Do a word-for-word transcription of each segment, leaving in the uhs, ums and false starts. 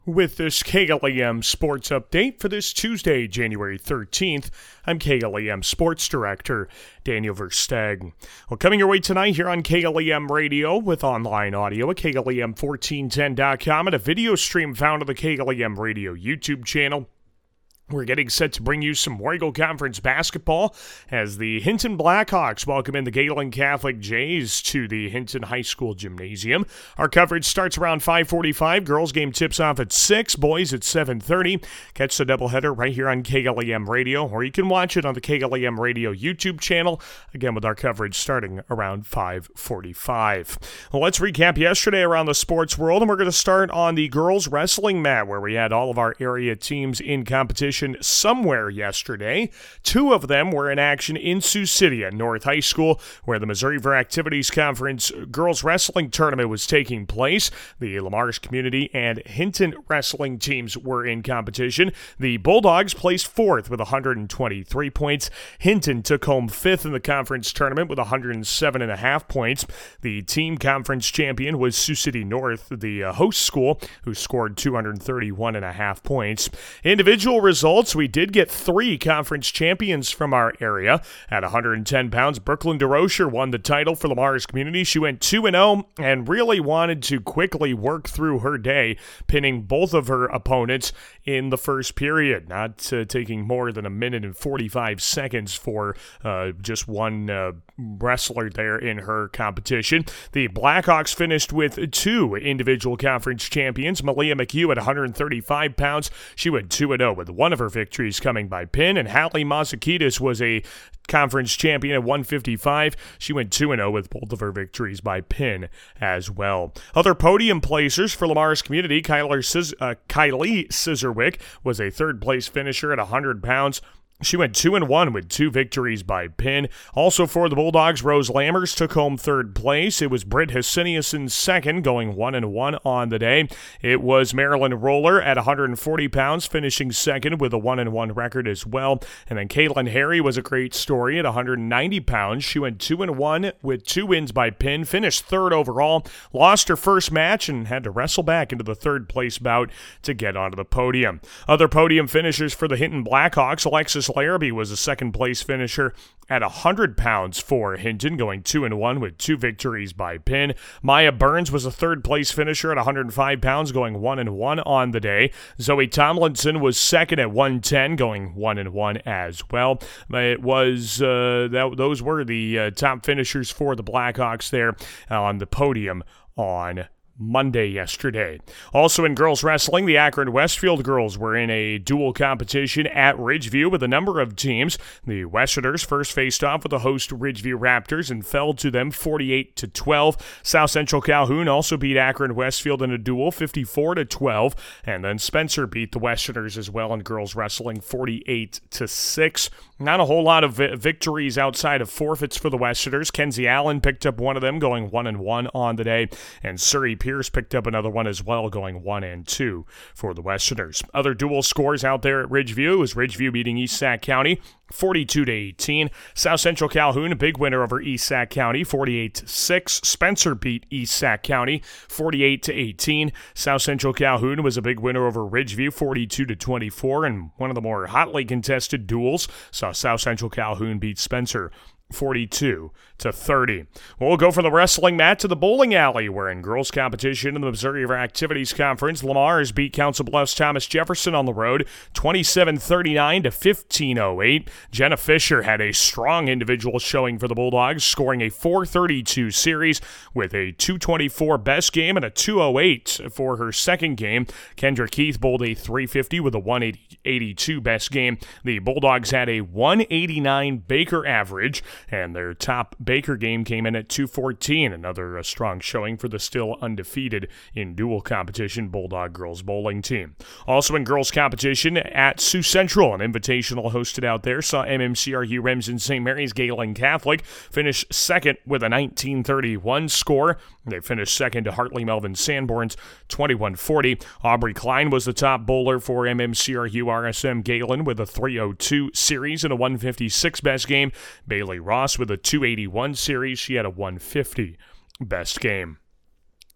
With this K L E M Sports Update for this Tuesday, January thirteenth, I'm K L E M Sports Director Daniel Versteg. Well, coming your way tonight here on K L E M Radio with online audio at K L E M fourteen ten dot com and a video stream found on the K L E M Radio YouTube channel. We're getting set to bring you some War Eagle Conference basketball as the Hinton Blackhawks welcome in the Galen Catholic Jays to the Hinton High School Gymnasium. Our coverage starts around five forty-five. Girls game tips off at six, boys at seven thirty. Catch the doubleheader right here on K L E M Radio, or you can watch it on the K L E M Radio YouTube channel, again with our coverage starting around five forty-five. Well, let's recap yesterday around the sports world, and we're going to start on the girls wrestling mat, where we had all of our area teams in competition somewhere yesterday. Two of them were in action in Sioux City at North High School, where the Missouri for Activities Conference girls wrestling tournament was taking place. The Lamar's Community and Hinton wrestling teams were in competition. The Bulldogs placed fourth with one hundred twenty-three points. Hinton took home fifth in the conference tournament with one hundred seven point five points. The team conference champion was Sioux City North, the uh, host school, who scored two hundred thirty-one point five points. Individual results: we did get three conference champions from our area. At one hundred ten pounds, Brooklyn DeRocher won the title for Lamar's Community. She went two and oh and really wanted to quickly work through her day, pinning both of her opponents in the first period, not uh, taking more than a minute and forty-five seconds for uh, just one uh, wrestler there in her competition. The Blackhawks finished with two individual conference champions. Malia McHugh at one hundred thirty-five pounds. She went two and oh with one of her victories coming by pin, and Hallie Mazakidis was a conference champion at one fifty-five. She went two and oh with both of her victories by pin as well. Other podium placers for Lamar's Community: Kyler Cis- uh, Kylie Scissorwick was a third-place finisher at one hundred pounds. She went two and one with two victories by pin. Also for the Bulldogs, Rose Lammers took home third place. It was Britt Hessiniuson second, going one and one on the day. It was Marilyn Roller at one hundred forty pounds, finishing second with a one and one record as well. And then Caitlin Harry was a great story at one hundred ninety pounds. She went two and one with two wins by pin, finished third overall, lost her first match, and had to wrestle back into the third place bout to get onto the podium. Other podium finishers for the Hinton Blackhawks: Alexis Larrabee was a second-place finisher at one hundred pounds for Hinton, going two and one with two victories by pin. Maya Burns was a third-place finisher at one hundred five pounds, going one and one on the day. Zoe Tomlinson was second at one ten, going one and one as well. It was uh, that, those were the uh, top finishers for the Blackhawks there on the podium on Monday yesterday. Also in girls wrestling, the Akron Westfield girls were in a dual competition at Ridgeview with a number of teams. The Westerners first faced off with the host Ridgeview Raptors and fell to them forty-eight to twelve. South Central Calhoun also beat Akron Westfield in a duel fifty-four to twelve, and then Spencer beat the Westerners as well in girls wrestling forty-eight to six. Not a whole lot of vi- victories outside of forfeits for the Westerners. Kenzie Allen picked up one of them, going one and one on the day, and Surrey Pierce picked up another one as well, going one and two for the Westerners. Other dual scores out there at Ridgeview was Ridgeview beating East Sac County forty-two to eighteen. South Central Calhoun, a big winner over East Sac County, forty-eight to six. Spencer beat East Sac County forty-eight to eighteen. South Central Calhoun was a big winner over Ridgeview, forty-two to twenty-four, and one of the more hotly contested duels saw South Central Calhoun beat Spencer forty-two to thirty. Well, we'll go from the wrestling mat to the bowling alley, where in girls competition in the Missouri for Activities Conference, Lamar's beat Council Bluffs Thomas Jefferson on the road twenty-seven thirty-nine to fifteen oh eight. Jenna Fisher had a strong individual showing for the Bulldogs, scoring a four thirty-two series with a two twenty-four best game and a two oh eight for her second game. Kendra Keith bowled a three fifty with a one eighty-two best game. The Bulldogs had a one eighty-nine Baker average, and their top Baker game came in at two fourteen, another uh, strong showing for the still undefeated in dual competition Bulldog girls bowling team. Also in girls competition at Sioux Central, an invitational hosted out there, saw M M C R U Remsen Saint Mary's Galen Catholic finish second with a nineteen thirty-one score. They finished second to Hartley Melvin Sanborn's twenty-one forty. Aubrey Klein was the top bowler for M M C R U R S M Galen with a three oh two series and a one fifty-six best game. Bailey Ross with a two eighty-one series. She had a one fifty best game.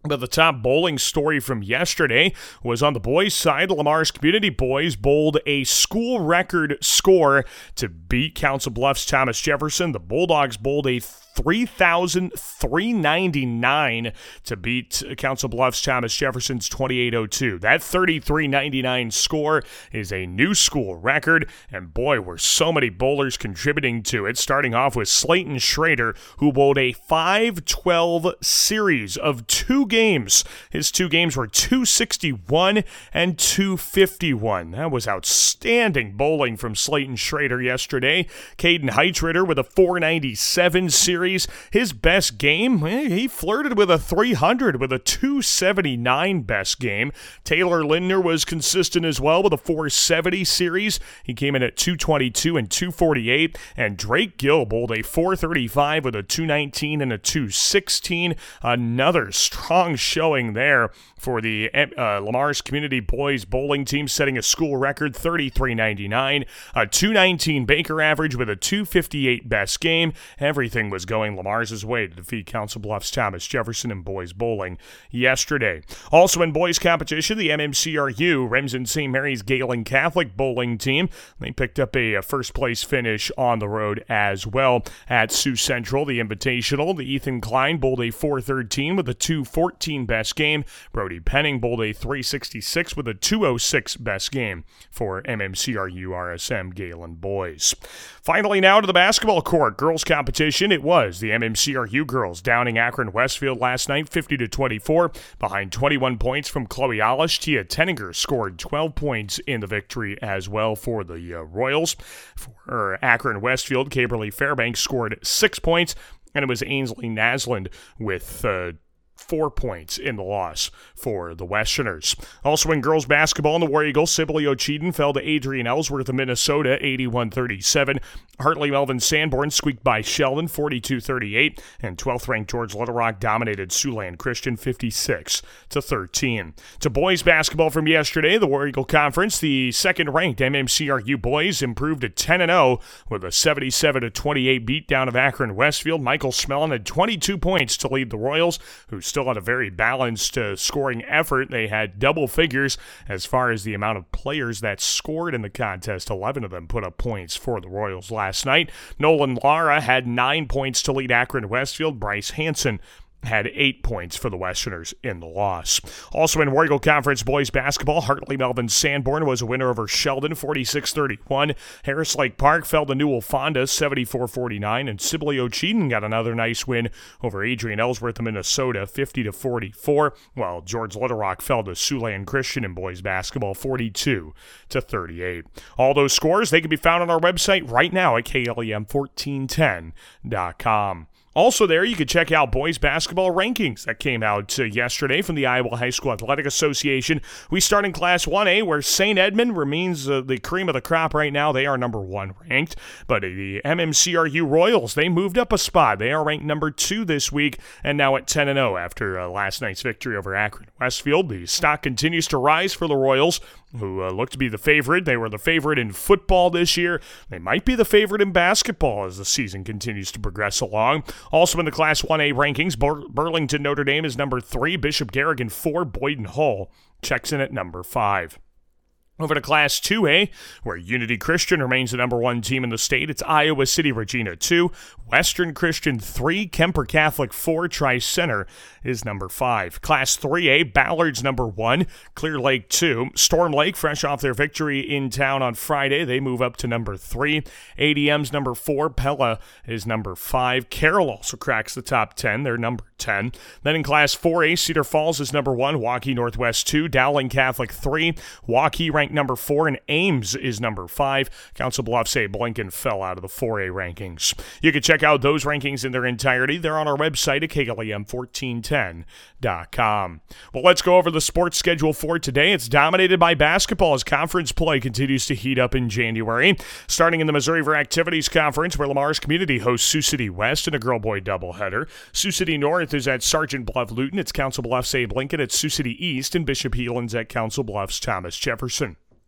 But the top bowling story from yesterday was on the boys' side. Lamar's Community Boys bowled a school record score to beat Council Bluffs Thomas Jefferson. The Bulldogs bowled a three thousand three hundred ninety-nine to beat Council Bluffs Thomas Jefferson's twenty-eight oh two. That thirty-three ninety-nine score is a new school record, and boy, were so many bowlers contributing to it, starting off with Slayton Schrader, who bowled a five twelve series of two games. His two games were two sixty-one and two fifty-one. That was outstanding bowling from Slayton Schrader yesterday. Caden Heitritter with a four ninety-seven series. His best game, he flirted with a three hundred with a two seventy-nine best game. Taylor Lindner was consistent as well with a four seventy series. He came in at two twenty-two and two forty-eight. And Drake Gill bowled a four thirty-five with a two nineteen and a two sixteen. Another strong showing there for the uh, Lamar's Community Boys bowling team, setting a school record thirty-three ninety-nine. A two nineteen Baker average with a two fifty-eight best game. Everything was going Lamar's way to defeat Council Bluffs Thomas Jefferson in boys bowling yesterday. Also in boys competition, the M M C R U Remsen Saint Mary's Galen Catholic bowling team, they picked up a, a first place finish on the road as well at Sioux Central. The Invitational, the Ethan Klein bowled a four thirteen with a two fourteen best game. Brody Penning bowled a three sixty-six with a two oh six best game for M M C R U R S M Galen boys. Finally, now to the basketball court. Girls competition, it was the M M C R U girls downing Akron Westfield last night fifty to twenty-four behind twenty-one points from Chloe Alish. Tia Tenninger scored twelve points in the victory as well for the uh, Royals. For Akron Westfield, Caberly Fairbanks scored six points, and it was Ainsley Naslund with uh, Four points in the loss for the Westerners. Also in girls basketball in the War Eagles, Sibley Ocheyedan fell to Adrian Ellsworth of Minnesota, eighty-one thirty-seven. Hartley Melvin Sanborn squeaked by Sheldon, forty-two thirty-eight. And twelfth-ranked George Little Rock dominated Siouxland Christian, fifty-six to thirteen. To boys basketball from yesterday, the War Eagle Conference, the second-ranked M M C R U boys improved to ten and oh with a seventy-seven to twenty-eight beatdown of Akron Westfield. Michael Smellon had twenty-two points to lead the Royals, who still had a very balanced uh, scoring effort. They had double figures as far as the amount of players that scored in the contest. eleven of them put up points for the Royals last night. Nolan Lara had nine points to lead Akron Westfield. Bryce Hansen had eight points for the Westerners in the loss. Also in War Eagle Conference boys basketball, Hartley Melvin Sanborn was a winner over Sheldon, forty-six thirty-one. Harris Lake Park fell to Newell Fonda, seventy-four forty-nine. And Sibley Ocheyedan got another nice win over Adrian Ellsworth of Minnesota, fifty to forty-four, while George Little Rock fell to Siouxland Christian in boys basketball, forty-two to thirty-eight. All those scores, they can be found on our website right now at K L E M fourteen ten dot com. Also there, you can check out boys basketball rankings that came out uh, yesterday from the Iowa High School Athletic Association. We start in Class one A, where Saint Edmund remains uh, the cream of the crop right now. They are number one ranked. But uh, the M M C R U Royals, they moved up a spot. They are ranked number two this week and now at ten and oh after uh, last night's victory over Akron Westfield. The stock continues to rise for the Royals, who uh, look to be the favorite. They were the favorite in football this year. They might be the favorite in basketball as the season continues to progress along. Also in the Class one A rankings, Bur- Burlington Notre Dame is number three, Bishop Garrigan four, Boyden Hull checks in at number five. Over to Class two A, where Unity Christian remains the number one team in the state. It's Iowa City Regina two, Western Christian three, Kemper Catholic four, Tri-Center is number five. Class three A, Ballard's number one, Clear Lake two, Storm Lake, fresh off their victory in town on Friday, they move up to number three. A D M's number four, Pella is number five. Carroll also cracks the top ten, they're number ten. Then in Class four A, Cedar Falls is number one, Waukee Northwest two, Dowling Catholic three, Waukee ranked number four, and Ames is number five. Council Bluffs A. Blinken fell out of the four A rankings. You can check out those rankings in their entirety. They're on our website at K L E M fourteen ten dot com. Well, let's go over the sports schedule for today. It's dominated by basketball as conference play continues to heat up in January. Starting in the Missouri for Activities Conference, where Lamar's Community hosts Sioux City West in a girl-boy doubleheader. Sioux City North is at Sergeant Bluff Luton. It's Council Bluffs A. Blinken at Sioux City East, and Bishop Heelan's at Council Bluffs Thomas Jefferson.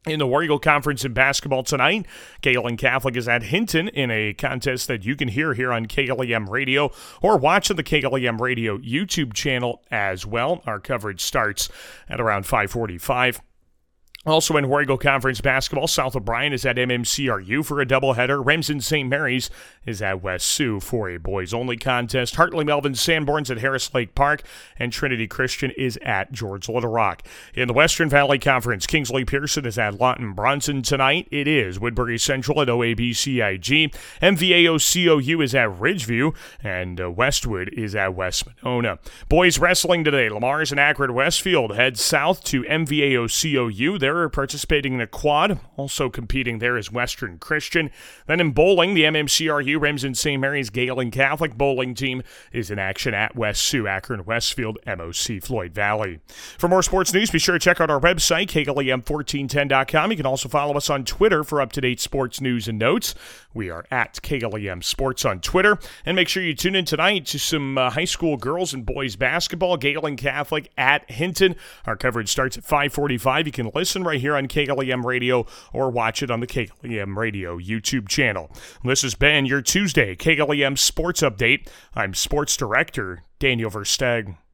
In the War Eagle Conference in basketball tonight, Galen Catholic is at Hinton in a contest that you can hear here on K L E M Radio or watch on the K L E M Radio YouTube channel as well. Our coverage starts at around five forty-five. Also in War Eagle Conference basketball, South O'Brien is at M M C R U for a doubleheader. Remsen Saint Mary's is at West Sioux for a boys-only contest. Hartley Melvin Sanborn's at Harris Lake Park, and Trinity Christian is at George Little Rock. In the Western Valley Conference, Kingsley Pearson is at Lawton Bronson tonight. It is Woodbury Central at O A B C I G. M V A O C O U is at Ridgeview, and uh, Westwood is at West Monona. Boys wrestling today, Lamar's and Akron Westfield head south to M V A O C O U. They're participating in a quad. Also competing there is Western Christian. Then in bowling, the M M C R U Remsen Saint Mary's Galen Catholic bowling team is in action at West Sioux, Akron Westfield, M O C Floyd Valley. For more sports news, be sure to check out our website, K L E M fourteen ten dot com. You can also follow us on Twitter for up-to-date sports news and notes. We are at K L E M Sports on Twitter. And make sure you tune in tonight to some uh, high school girls and boys basketball. Galen Catholic at Hinton. Our coverage starts at five forty-five. You can listen right here on K L E M Radio or watch it on the K L E M Radio YouTube channel. This has been your Tuesday K L E M Sports Update. I'm Sports Director Daniel Versteg.